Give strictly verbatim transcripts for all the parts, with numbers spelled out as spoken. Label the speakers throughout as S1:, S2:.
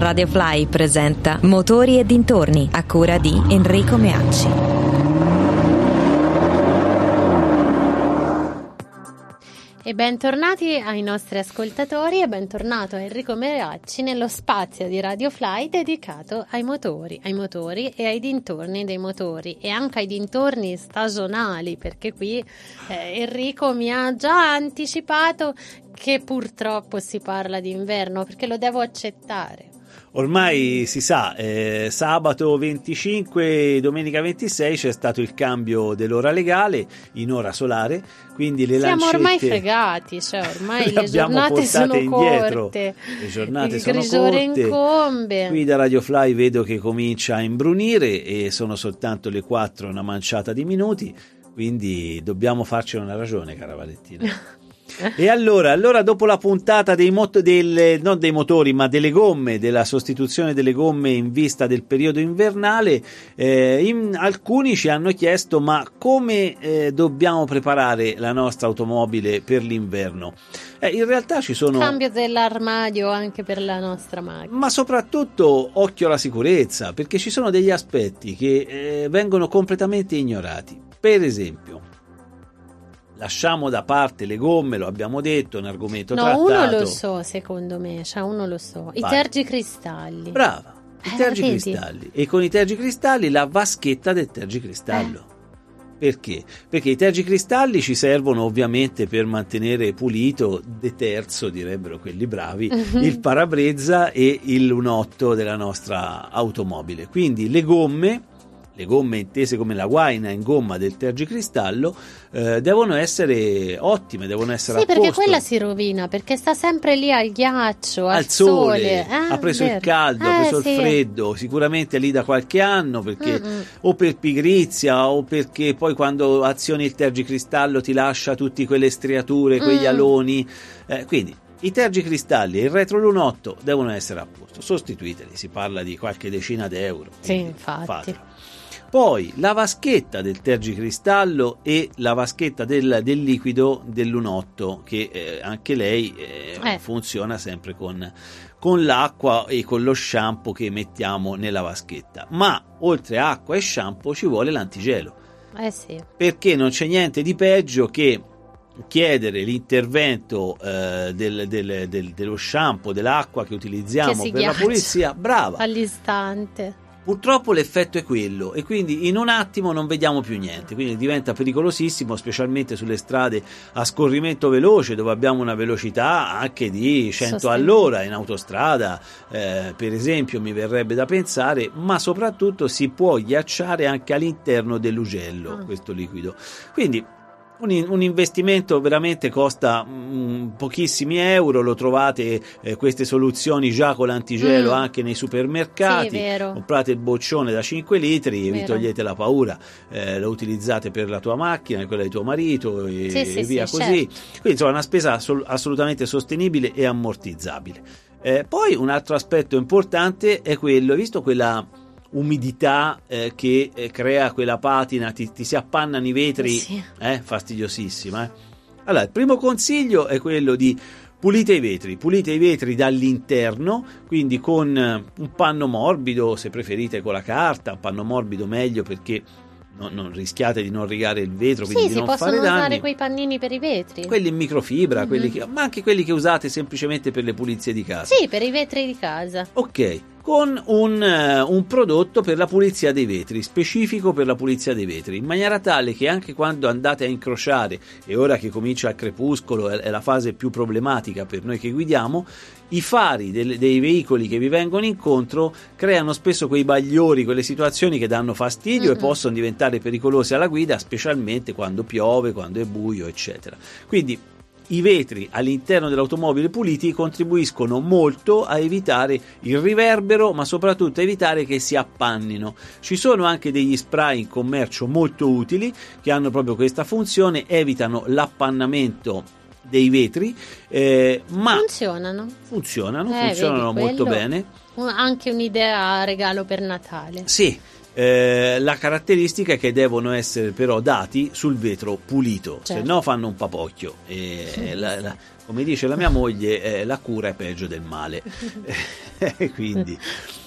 S1: Radio Fly presenta Motori e dintorni, a cura di Enrico Meacci.
S2: E bentornati ai nostri ascoltatori e bentornato a Enrico Meacci nello spazio di Radio Fly dedicato ai motori, ai motori e ai dintorni dei motori e anche ai dintorni stagionali, perché qui eh, Enrico mi ha già anticipato che purtroppo si parla di inverno, perché lo devo accettare.
S3: Ormai si sa, eh, sabato venticinque, domenica ventisei c'è stato il cambio dell'ora legale in ora solare, quindi le
S2: Siamo
S3: lancette
S2: ormai fregati, cioè ormai le,
S3: le
S2: giornate sono
S3: indietro.
S2: corte,
S3: Le giornate
S2: il
S3: sono
S2: grigiore
S3: corte.
S2: incombe.
S3: Qui da Radio Fly vedo che comincia a imbrunire e sono soltanto le quattro, una manciata di minuti, quindi dobbiamo farci una ragione, cara Valentina. E allora, allora dopo la puntata dei mot- del, non dei motori ma delle gomme, della sostituzione delle gomme in vista del periodo invernale, eh, in, alcuni ci hanno chiesto ma come eh, dobbiamo preparare la nostra automobile per l'inverno. Eh, in realtà ci sono
S2: Cambio dell'armadio anche per la nostra macchina,
S3: ma soprattutto occhio alla sicurezza, perché ci sono degli aspetti che eh, vengono completamente ignorati. Per esempio, lasciamo da parte le gomme, lo abbiamo detto, è un argomento
S2: no,
S3: trattato.
S2: uno lo so, secondo me, cioè uno lo so, i
S3: Vai.
S2: tergicristalli.
S3: Brava, i
S2: Eh,
S3: tergicristalli. E con i tergicristalli la vaschetta del tergicristallo.
S2: Eh.
S3: Perché? Perché i tergicristalli ci servono ovviamente per mantenere pulito, deterzo, direbbero quelli bravi,
S2: Mm-hmm.
S3: il parabrezza e il lunotto della nostra automobile. Quindi le gomme, le gomme intese come la guaina in gomma del tergicristallo, eh, devono essere ottime, devono essere
S2: Sì,
S3: a
S2: perché
S3: posto.
S2: quella si rovina, perché sta sempre lì al ghiaccio, al,
S3: Al sole,
S2: Eh,
S3: ha preso
S2: vero.
S3: il caldo,
S2: Eh,
S3: ha preso
S2: sì.
S3: il freddo, sicuramente è lì da qualche anno, perché
S2: Mm-mm.
S3: o per pigrizia o perché poi quando azioni il tergicristallo ti lascia tutte quelle striature, quegli
S2: Mm.
S3: aloni, eh, quindi i tergicristalli e il retrolunotto devono essere a posto, sostituiteli, si parla di qualche decina d'euro.
S2: Sì,
S3: quindi
S2: infatti.
S3: fatelo. Poi la vaschetta del tergicristallo e la vaschetta del, del liquido del lunotto, che eh, anche lei eh,
S2: Eh.
S3: funziona sempre con, con l'acqua e con lo shampoo che mettiamo nella vaschetta. Ma oltre a acqua e shampoo ci vuole l'antigelo,
S2: Eh sì.
S3: perché non c'è niente di peggio che chiedere l'intervento eh, del, del, del, dello shampoo, dell'acqua che utilizziamo
S2: Che si
S3: per la
S2: ghiaccia
S3: pulizia. Brava.
S2: All'istante.
S3: Purtroppo l'effetto è quello e quindi in un attimo non vediamo più niente, quindi diventa pericolosissimo, specialmente sulle strade a scorrimento veloce dove abbiamo una velocità anche di cento
S2: Sostenibile.
S3: all'ora in autostrada, eh, per esempio, mi verrebbe da pensare, ma soprattutto si può ghiacciare anche all'interno dell'ugello
S2: Ah.
S3: questo liquido. Quindi Un, un investimento veramente costa mm, pochissimi euro, lo trovate eh, queste soluzioni già con l'antigelo
S2: Mm.
S3: anche nei supermercati.
S2: Sì, vero.
S3: Comprate il boccione da cinque litri e vi
S2: Vero.
S3: togliete la paura, eh, lo utilizzate per la tua macchina, quella di tuo marito e,
S2: Sì, sì,
S3: e via
S2: sì,
S3: così.
S2: certo.
S3: Quindi insomma una spesa assol- assolutamente sostenibile e ammortizzabile. Eh, poi un altro aspetto importante è quello, visto quella umidità eh, che eh, crea quella patina, ti, ti si appannano i vetri,
S2: Sì.
S3: eh, fastidiosissima. Eh. Allora, il primo consiglio è quello di pulite i vetri, pulite i vetri dall'interno, quindi con eh, un panno morbido, se preferite con la carta, un panno morbido meglio perché non, non rischiate di non rigare il vetro, quindi
S2: Sì,
S3: di
S2: si
S3: non
S2: possono
S3: fare danni.
S2: usare quei pannini per i vetri.
S3: Quelli in microfibra,
S2: Mhm.
S3: quelli che, ma anche quelli che usate semplicemente per le pulizie di casa.
S2: Sì, per i vetri di casa.
S3: Ok, con un, eh, un prodotto per la pulizia dei vetri, specifico per la pulizia dei vetri, in maniera tale che anche quando andate a incrociare, e ora che comincia il crepuscolo è, è la fase più problematica per noi che guidiamo, i fari del, dei veicoli che vi vengono incontro creano spesso quei bagliori, quelle situazioni che danno fastidio
S2: Mm-mm.
S3: e possono diventare pericolose alla guida, specialmente quando piove, quando è buio, eccetera. Quindi i vetri all'interno dell'automobile puliti contribuiscono molto a evitare il riverbero, ma soprattutto a evitare che si appannino. Ci sono anche degli spray in commercio molto utili che hanno proprio questa funzione, evitano l'appannamento dei vetri, eh, ma
S2: Funzionano.
S3: funzionano,
S2: Eh,
S3: funzionano
S2: vedi,
S3: molto
S2: quello-
S3: bene.
S2: Un- Anche un'idea regalo per Natale.
S3: Sì, Eh, la caratteristica è che devono essere però dati sul vetro pulito,
S2: certo.
S3: se no fanno un papocchio. E sì. la, la, come dice la mia moglie, eh, la cura è peggio del male. Quindi,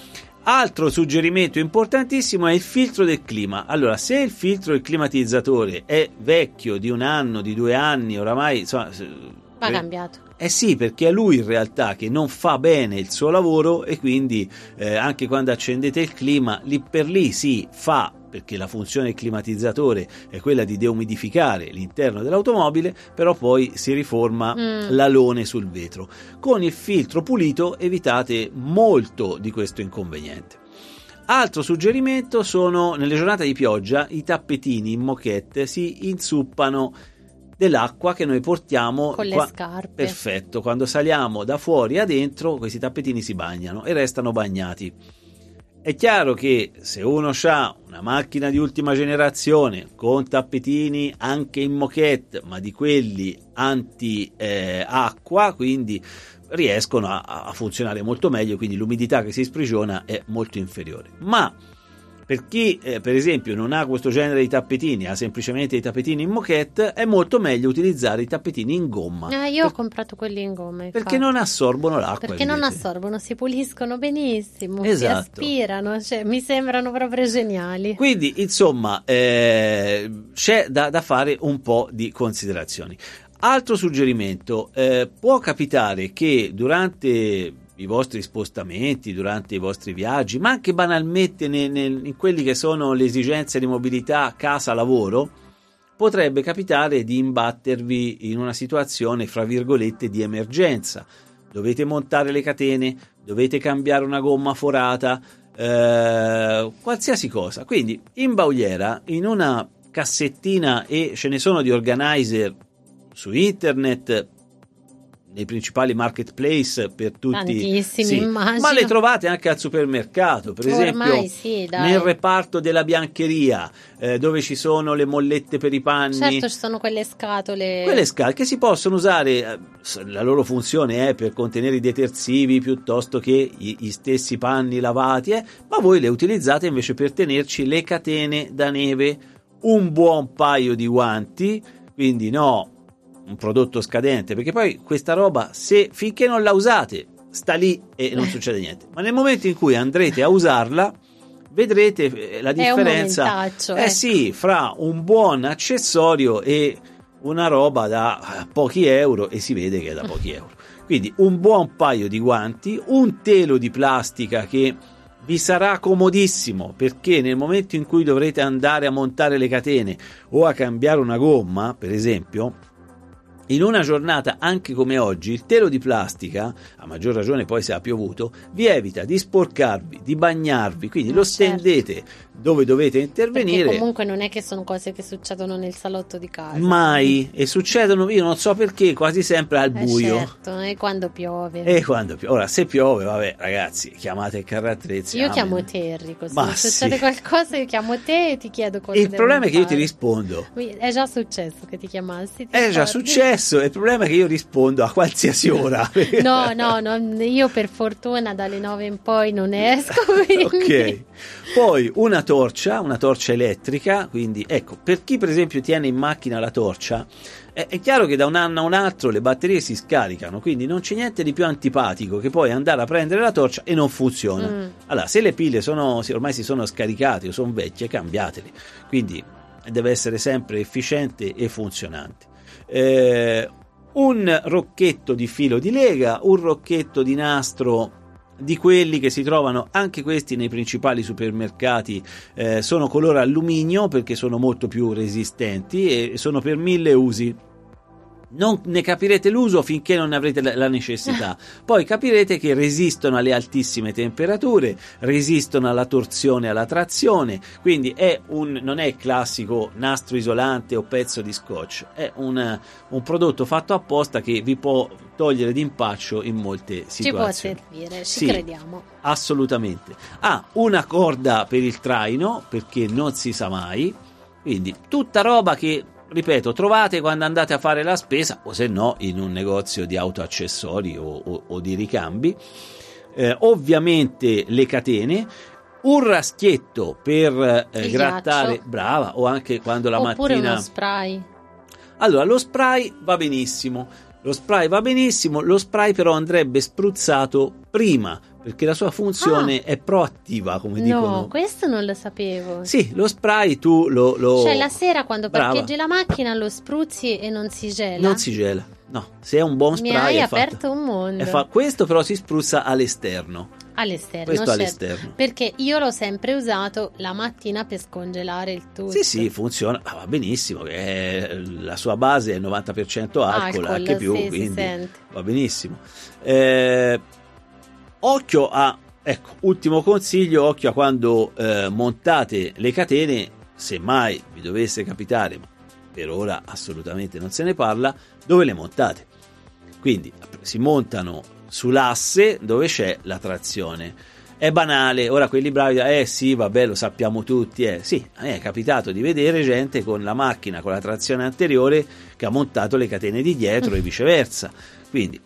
S3: altro suggerimento importantissimo è il filtro del clima. Allora, se il filtro del climatizzatore è vecchio di un anno, di due anni, oramai insomma,
S2: va cambiato.
S3: Eh sì, perché è lui in realtà che non fa bene il suo lavoro e quindi eh, anche quando accendete il clima, lì per lì sì, fa, perché la funzione del climatizzatore è quella di deumidificare l'interno dell'automobile, però poi si riforma mm. l'alone sul vetro. Con il filtro pulito evitate molto di questo inconveniente. Altro suggerimento sono, nelle giornate di pioggia, i tappetini in moquette si inzuppano dell'acqua che noi portiamo
S2: con le
S3: qua,
S2: scarpe.
S3: Perfetto, quando saliamo da fuori a dentro questi tappetini si bagnano e restano bagnati. È chiaro che se uno ha una macchina di ultima generazione con tappetini anche in moquette, ma di quelli anti eh, acqua, quindi riescono a, a funzionare molto meglio, quindi l'umidità che si sprigiona è molto inferiore. Ma per chi eh, per esempio non ha questo genere di tappetini, ha semplicemente i tappetini in moquette, è molto meglio utilizzare i tappetini in gomma.
S2: Ah, io per... ho comprato quelli in gomma, infatti.
S3: Perché non assorbono l'acqua.
S2: Perché
S3: vedete?
S2: non assorbono, si puliscono benissimo,
S3: esatto.
S2: si aspirano, cioè, mi sembrano proprio geniali.
S3: Quindi insomma eh, c'è da, da fare un po' di considerazioni. Altro suggerimento, eh, può capitare che durante i vostri spostamenti, durante i vostri viaggi, ma anche banalmente ne, ne, in quelli che sono le esigenze di mobilità casa-lavoro, potrebbe capitare di imbattervi in una situazione, fra virgolette, di emergenza. Dovete montare le catene, dovete cambiare una gomma forata, eh, qualsiasi cosa. Quindi in bauliera, in una cassettina, e ce ne sono di organizer su internet, nei principali marketplace per tutti,
S2: tantissimi,
S3: sì,
S2: immagino.
S3: Ma le trovate anche al supermercato, per
S2: Ormai
S3: esempio
S2: sì, dai.
S3: nel reparto della biancheria, eh, dove ci sono le mollette per i panni.
S2: Certo, ci sono quelle scatole
S3: quelle scatole che si possono usare, la loro funzione è per contenere i detersivi piuttosto che gli stessi panni lavati, eh, ma voi le utilizzate invece per tenerci le catene da neve, un buon paio di guanti, quindi no un prodotto scadente, perché poi questa roba, se finché non la usate, sta lì e non succede niente, ma nel momento in cui andrete a usarla vedrete la differenza,
S2: eh
S3: ecco. sì, fra un buon accessorio e una roba da pochi euro, e si vede che è da pochi euro. Quindi un buon paio di guanti, un telo di plastica che vi sarà comodissimo, perché nel momento in cui dovrete andare a montare le catene o a cambiare una gomma, per esempio, in una giornata anche come oggi, il telo di plastica, a maggior ragione poi se ha piovuto, vi evita di sporcarvi, di bagnarvi, quindi lo stendete certo. dove dovete intervenire.
S2: Perché comunque non è che sono cose che succedono nel salotto di casa.
S3: Mai, e succedono, io non so perché, quasi sempre al
S2: eh
S3: buio.
S2: Certo, e quando piove.
S3: E quando piove. Ora, se piove, vabbè, ragazzi, chiamate il carro attrezzi.
S2: Io
S3: amen.
S2: chiamo te, Enrico, se
S3: Ma
S2: succede
S3: sì.
S2: qualcosa io chiamo te e ti chiedo cosa
S3: Il problema è che io ti rispondo.
S2: È già successo che ti chiamassi? Ti
S3: è ricordi? Già successo. Il problema è che io rispondo a qualsiasi ora.
S2: No, no, no, io per fortuna dalle nove in poi non esco. Quindi...
S3: Ok. Poi una torcia, una torcia elettrica, quindi ecco, per chi per esempio tiene in macchina la torcia, è, è chiaro che da un anno a un altro le batterie si scaricano, quindi non c'è niente di più antipatico che poi andare a prendere la torcia e non funziona. Mm. Allora, se le pile sono, se ormai si sono scaricate o sono vecchie, cambiatele. Quindi deve essere sempre efficiente e funzionante. Eh, un rocchetto di filo di lega, un rocchetto di nastro di quelli che si trovano anche questi nei principali supermercati, eh, sono color alluminio perché sono molto più resistenti e sono per mille usi. Non ne capirete l'uso finché non ne avrete la necessità, poi capirete che resistono alle altissime temperature, resistono alla torsione e alla trazione, quindi è un, non è il classico nastro isolante o pezzo di scotch, è un, un prodotto fatto apposta che vi può togliere d'impaccio in molte situazioni.
S2: Ci può servire, ci
S3: sì,
S2: crediamo.
S3: Assolutamente. Ha ah, una corda per il traino perché non si sa mai, quindi tutta roba che, ripeto, trovate quando andate a fare la spesa o se no in un negozio di autoaccessori o, o, o di ricambi. Eh, ovviamente le catene, un raschietto per eh,
S2: Il
S3: grattare,
S2: ghiaccio.
S3: brava, o anche quando la
S2: Oppure
S3: mattina...
S2: uno spray.
S3: Allora, lo spray va benissimo, lo spray va benissimo, lo spray però andrebbe spruzzato prima, perché la sua funzione
S2: Ah.
S3: è proattiva, come
S2: No,
S3: dicono.
S2: questo non lo sapevo.
S3: Sì, lo spray tu lo... lo...
S2: Cioè la sera quando
S3: Brava.
S2: parcheggi la macchina lo spruzzi e non si gela?
S3: Non si gela, no, se è un buon
S2: Mi
S3: spray
S2: hai
S3: è
S2: aperto
S3: fatto...
S2: un mondo.
S3: è fa- Questo però si spruzza all'esterno,
S2: All'esterno,
S3: questo
S2: certo.
S3: all'esterno.
S2: Perché io l'ho sempre usato la mattina per scongelare il tutto.
S3: Sì, sì, funziona, ah, va benissimo, è- la sua base è il novanta per cento alcol,
S2: Alcol,
S3: anche più,
S2: sì, si
S3: quindi
S2: sente.
S3: va benissimo. Eh, occhio a, ecco, ultimo consiglio, occhio a quando eh, montate le catene, se mai vi dovesse capitare, ma per ora assolutamente non se ne parla, dove le montate. Quindi si montano sull'asse dove c'è la trazione. È banale, ora quelli bravi, eh sì, vabbè, lo sappiamo tutti, eh. Sì, a me è capitato di vedere gente con la macchina con la trazione anteriore che ha montato le catene di dietro e viceversa, quindi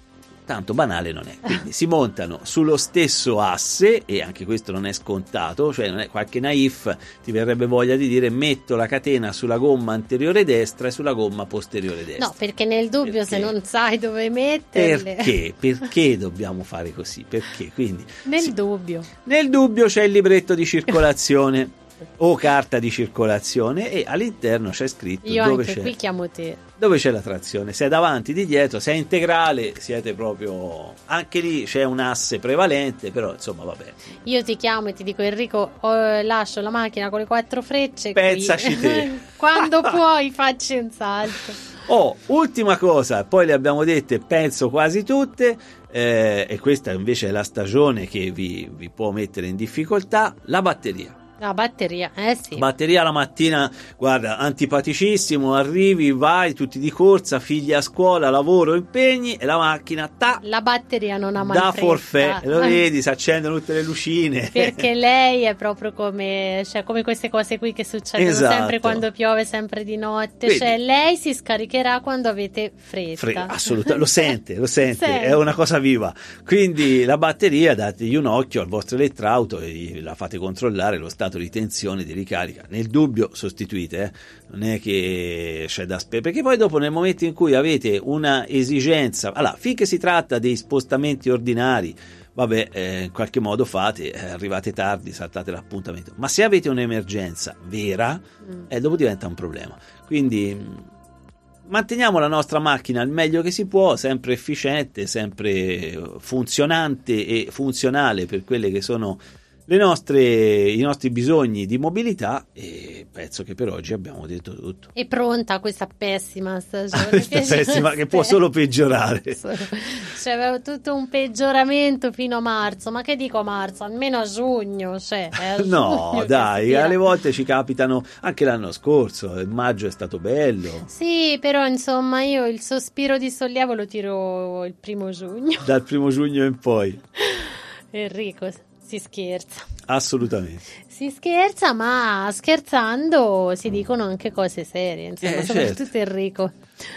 S3: tanto banale non è. Quindi si montano sullo stesso asse, e anche questo non è scontato, cioè non è qualche naif, ti verrebbe voglia di dire metto la catena sulla gomma anteriore destra e sulla gomma posteriore destra.
S2: No, perché nel dubbio,
S3: Perché?
S2: se non sai dove metterle.
S3: Perché? Perché dobbiamo fare così? Perché? Quindi
S2: Nel
S3: si-
S2: dubbio.
S3: nel dubbio c'è il libretto di circolazione o carta di circolazione, e all'interno c'è scritto
S2: Io
S3: dove
S2: anche
S3: c'è,
S2: qui chiamo te.
S3: dove c'è la trazione, se è davanti, di dietro, se è integrale, siete proprio, anche lì c'è un asse prevalente, però insomma vabbè,
S2: Io ti chiamo e ti dico: Enrico, oh, lascio la macchina con le quattro frecce qui.
S3: Pensaci te.
S2: Quando puoi facci un salto.
S3: Oh, ultima cosa, poi le abbiamo dette penso quasi tutte, eh, e questa invece è la stagione che vi, vi può mettere in difficoltà, la batteria.
S2: La batteria, eh sì.
S3: Batteria la mattina, guarda, antipaticissimo, arrivi, vai, tutti di corsa, figli a scuola, lavoro, impegni, e la macchina, ta,
S2: La batteria non ha mai
S3: da
S2: fretta.
S3: forfè, lo vedi, si accendono tutte le lucine.
S2: Perché lei è proprio come, cioè, come queste cose qui che succedono
S3: Esatto.
S2: sempre quando piove, sempre di notte.
S3: Vedi.
S2: Cioè, lei si scaricherà quando avete fretta.
S3: Fre- assolutamente, lo sente, lo sente,
S2: Sente.
S3: è una cosa viva. Quindi la batteria, dategli un occhio al vostro elettrauto e la fate controllare lo stato di tensione, di ricarica. Nel dubbio sostituite, eh? Non è che c'è da aspettare, perché poi dopo, nel momento in cui avete una esigenza, allora, finché si tratta dei spostamenti ordinari, vabbè, eh, in qualche modo fate, eh, arrivate tardi, saltate l'appuntamento, ma se avete un'emergenza vera,
S2: Mm.
S3: eh, dopo diventa un problema. Quindi mh, manteniamo la nostra macchina il meglio che si può, sempre efficiente, sempre funzionante e funzionale per quelle che sono le nostre, i nostri bisogni di mobilità, e penso che per oggi abbiamo detto tutto.
S2: È pronta questa pessima stagione.
S3: Questa
S2: che
S3: pessima
S2: c'è
S3: che può solo peggiorare.
S2: Cioè, avevo tutto un peggioramento fino a marzo, ma che dico a marzo? Almeno a giugno, cioè, è a
S3: No,
S2: giugno che
S3: dai,
S2: si tira.
S3: alle volte ci capitano, anche l'anno scorso, il maggio è stato bello,
S2: Sì, però insomma io il sospiro di sollievo lo tiro il primo giugno.
S3: dal primo giugno in poi,
S2: Enrico, si scherza.
S3: assolutamente.
S2: Si scherza, ma scherzando si dicono anche cose serie, insomma,
S3: Eh,
S2: soprattutto
S3: certo.
S2: Enrico.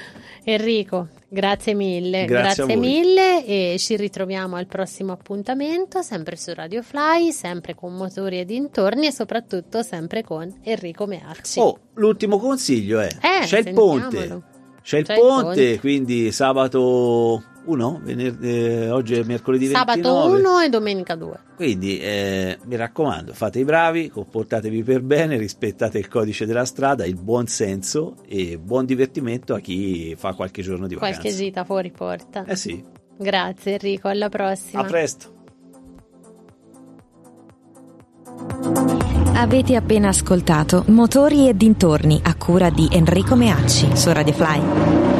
S2: Enrico, grazie mille,
S3: Grazie a voi.
S2: mille, e ci ritroviamo al prossimo appuntamento, sempre su Radio Fly, sempre con Motori e dintorni, e soprattutto sempre con Enrico Meacci.
S3: Oh, l'ultimo consiglio è,
S2: Eh,
S3: c'è il
S2: sentiamolo.
S3: ponte, c'è il
S2: C'è il
S3: ponte,
S2: ponte.
S3: quindi sabato uno, venerdì, eh, oggi è mercoledì
S2: Sabato
S3: ventinove,
S2: uno e domenica due.
S3: quindi eh, mi raccomando, fate i bravi, comportatevi per bene, rispettate il codice della strada, il buon senso, e buon divertimento a chi fa qualche giorno di vacanza.
S2: Qualche gita fuori porta.
S3: Eh sì,
S2: Grazie Enrico, alla prossima.
S3: a presto.
S1: Avete appena ascoltato Motori e dintorni, a cura di Enrico Meacci su Radio Fly.